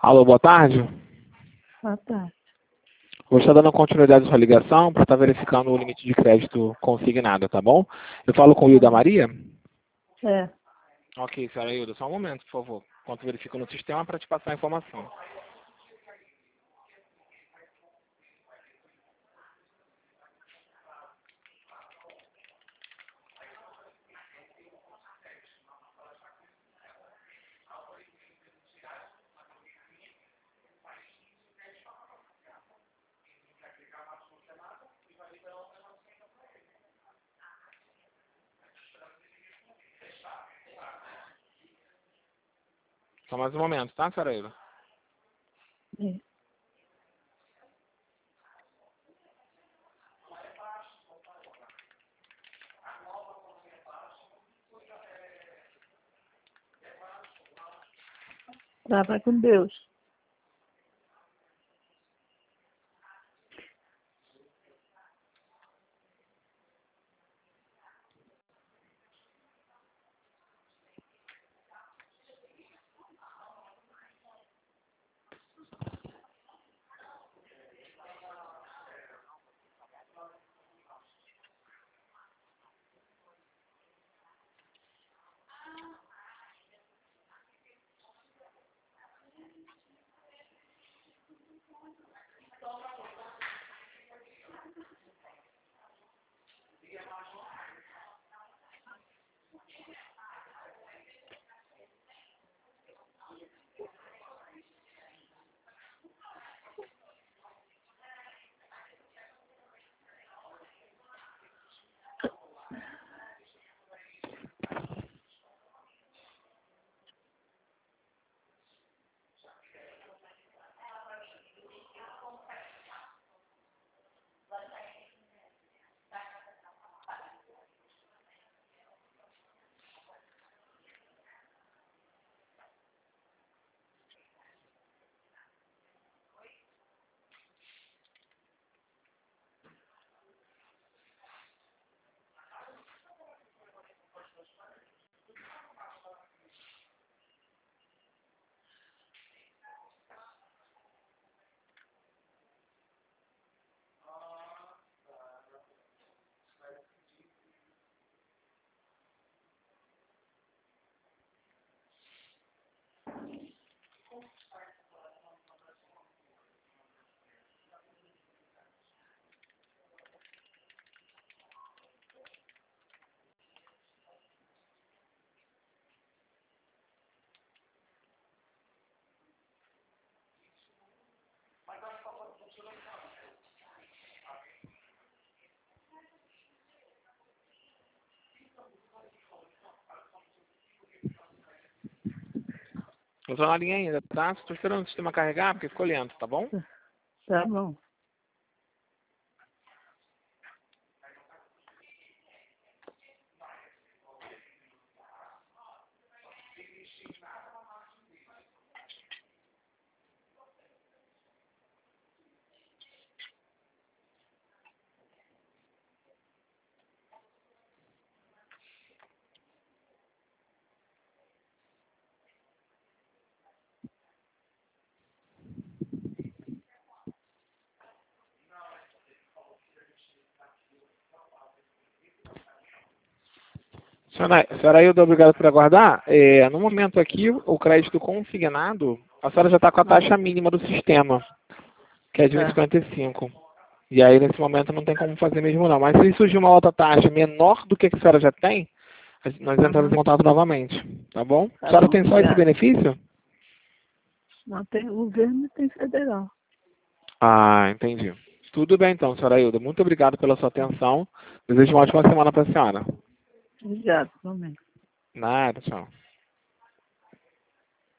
Alô, boa tarde. Boa tarde. Vou estar dando continuidade à sua ligação para estar verificando o limite de crédito consignado, tá bom? Eu falo com o Hilda Maria? É. Ok, senhora Hilda, só um momento, por favor. Enquanto verifico no sistema para te passar a informação. Só mais um momento, tá, senhora Hilda? É. Vai com Deus. Eu tô na linha ainda, tá? Estou esperando o sistema carregar porque ficou lento, tá bom? Tá bom. Senhora Hilda, obrigado por aguardar. No momento aqui, o crédito consignado, a senhora já está com a taxa mínima do sistema, que é de Tá. 1,55. E aí, nesse momento, não tem como fazer mesmo não. Mas se surgir uma outra taxa menor do que a senhora já tem, nós entramos em contato novamente, tá bom? Tá A senhora bom, tem só esse obrigada. benefício? Não tem governo e tem federal. Ah, entendi. Tudo bem então, senhora Hilda. Muito obrigado pela sua atenção. Desejo uma ótima semana para a senhora. Obrigado também. Nada, tchau.